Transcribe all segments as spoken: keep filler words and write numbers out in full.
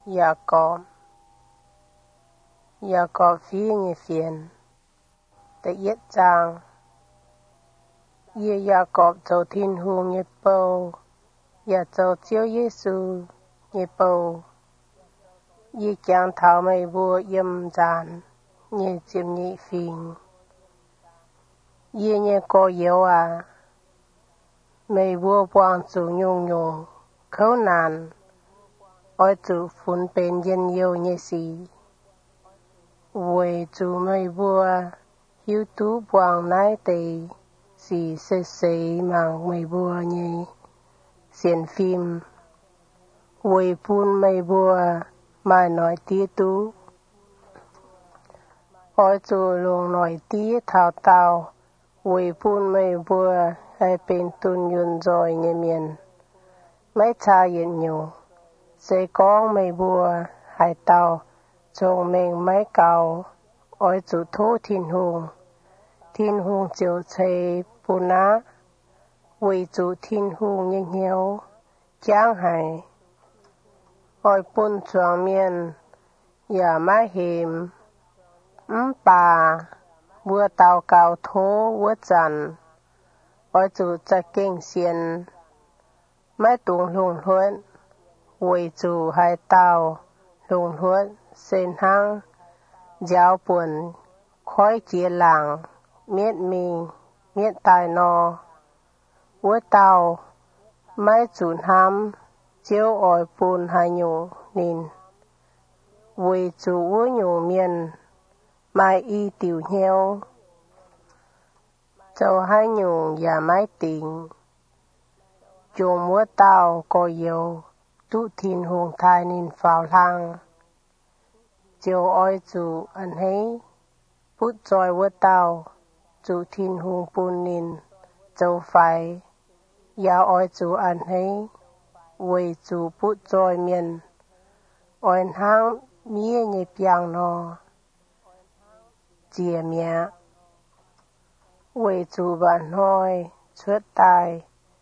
Jacob Jacob phía như phiền tại yết trang ye Jacob châu thiên hùng như bầu ya châu chiếu Giêsu như bầu ye chàng thảo mây vua yếm giàn như chim nhị phiền ye như cô yếu à mây vua quang chủ nhung nhung khấu nàn ôi chủ phun bên yên yêu như xì với chủ mây vua hiếu tú quang nái tề xì xê xê mang mây vua như xiên phim với phun mây vua mai nói tía tú ôi chủ luôn nói tía thao tao với phun mây vua hay bên tuân yun rồi như miền mấy cha yên nhiều sẽ có mây vua hai tàu trong mình mấy cầu ôi chủ thố thiên hùng thiên hùng chiều chế bù ná vì chủ thiên hùng như nhiều chẳng hay ôi bún choáng miền ya mai hiểm ấm bà vua tàu cao thố vua trần ôi chủ cha kinh xiên mấy tuồng lùng huấn vì chủ hai tàu lùng huấn sen hăng giáo buồn khói chia làng miết mình miết tài nò vua tàu mấy chủ ham chiếu ỏi buồn hai nhủ nín vì chủ vua nhủ miền mai y tiểu nheo châu hai nhung và máy tình chùm múa tàu có yếu tụ thiên hùng thai nín pháo lăng chiều oi chủ ẩn hấy bút tròi múa tàu chủ thiên hùng bùn nín châu phải giáo oi chủ ẩn hấy vì chủ bút tròi miền oi hang mía nhịp giang nò chia mía vì chủ bản hoi xuất tài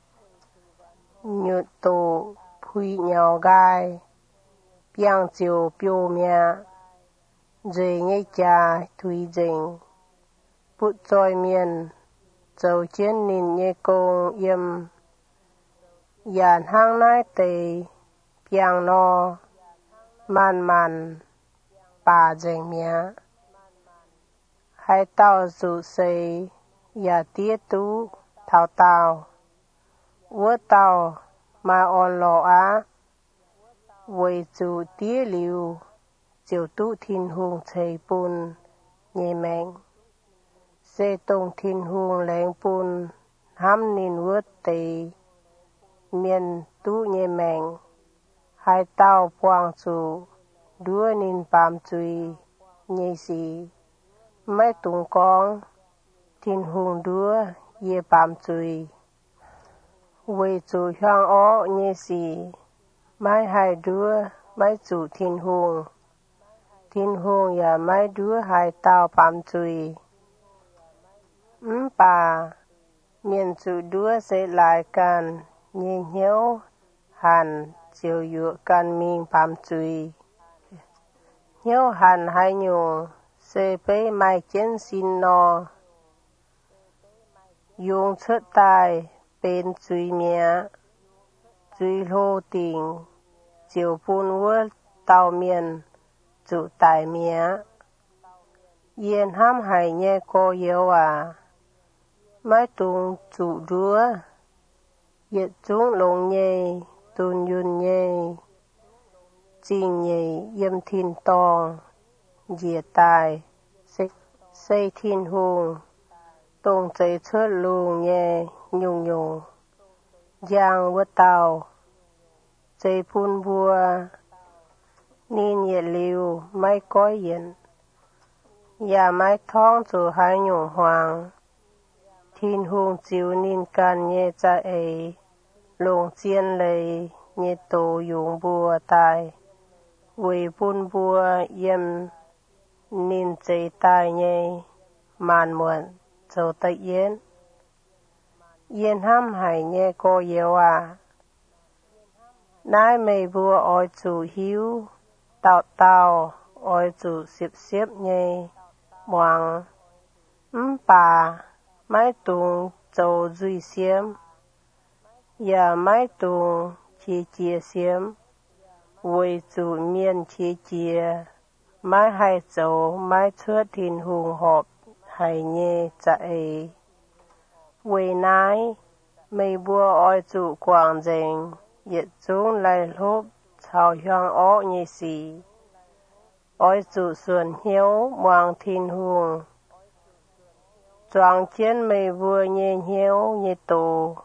nhụt tổ phui nhau gai biang chiều biêu mía dây nhây cha thui dình bút trôi miền dầu chiến nín nhây công yếm yàn hang nái tề biang no man man bà dình mía hai tao dù xây ya tía tú thao tao vua tao mà on lò á với chủ tía liu chiều tú thiên hùng chảy bùn nhẹ mạnh xe tông thiên hùng lén bùn hám nín vua tề miền tú nhẹ mạnh hai tao quang chủ đua nín bám chui nhẹ xì mấy tung con thiên hùng đua ye bám chui với chủ hoang ó nhẹ xì mấy hai đứa mấy chủ thiên hùng thiên hùng và mấy đứa hai tao bám chui ấm bà miền chủ đứa sẽ lại can nhẹ nhéo hàn chiều dựa can mình bám chui nhéo hàn hai nhung sẽ bế mai chén xin no dùng xuất tài bên chui mía chui lô tình chiều bùn vua tàu miền chủ tài mía yên hám hải nhé cô yếu à mái tung chủ đúa yết chúng lông nhê tùn yun nhê trình nhê yếm thiên tòng dìa tài xây thiên hùng tông chạy xuất lùng nhẹ nhung nhung giang vua tàu chạy phun vua nín nhiệt liu mấy cõi yên ya mấy thong chủ hai nhung hoàng thiên hùng chiếu nín can nhẹ cha ấy lùng chiên lầy nhẹ tổ dùng bùa tài vì phun vua yếm nín chạy tài nhẹ màn muộn châu tây yên yên hăm hải nhé cô yếu à nái mây vua oi chủ hiếu tạo tạo ôi chủ xếp xếp nhê hoàng ấm bà mái tùng châu duy xiêm và mái tùng chia chia xiêm với chủ miền chia chia mái hai châu mái thưa thìn hùng họp hay nhê chạy với nái mây bùa ôi chủ quảng dành yết chúng lại lốp chào hoang ó như xì ôi chủ xuân hiếu hoàng thiên hùng choàng chiến mây vua nhê hiếu nhê tổ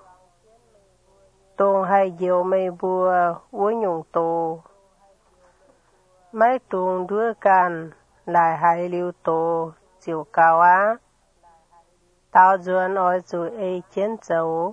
tông hai diệu mây bùa với nhung tổ mấy tuồng đứa can lại hai liêu tổ chiều cao á tao duyên ôi chủ ấy chiến dấu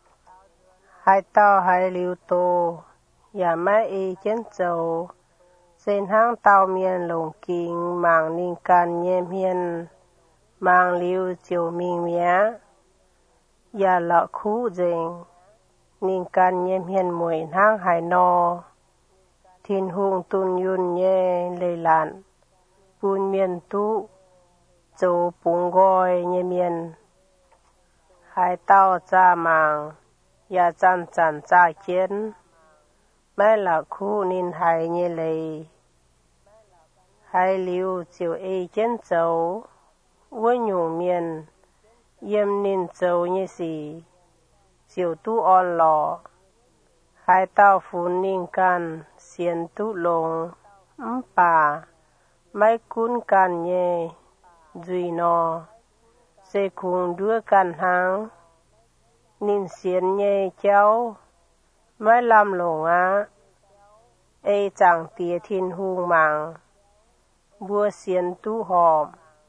hai tao hai liêu tổ và mấy ấy chiến dấu trên hang tao miền lồng kinh mang ninh can nhem hiền mang liêu chiều mình mía và lọ khu dình ninh can nhem hiền mùi hang hải nò thiên hùng tuân yun nhé lây lạn buôn miền tu châu bùng gọi nhé miền hai tao cha mang và chan chan cha chiến mấy là khu ninh hải nhé lây hai liêu chiều ấy chiến châu với nhung miền yếm ninh châu nhé xì chiều tu on lò hai tao phun ninh can xiên tu lồng ấm bà mấy cún can nhé duy nò sẽ cùng đứa can hang ninh xiên nhé cháu mấy làm lồng á ê chẳng tía thiên hùng mạng bùa xiên tu hòm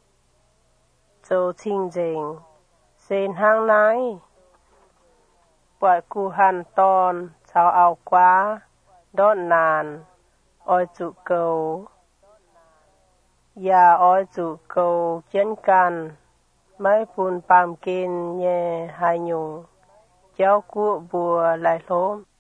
châu chinh dình xên hang nái bởi cụ hàn tòn chào áo quá đón nàn ôi chủ cầu và ôi chủ cầu chiến can mấy phun pàm kinh nhé hai nhung cháu cụ bùa lại lốm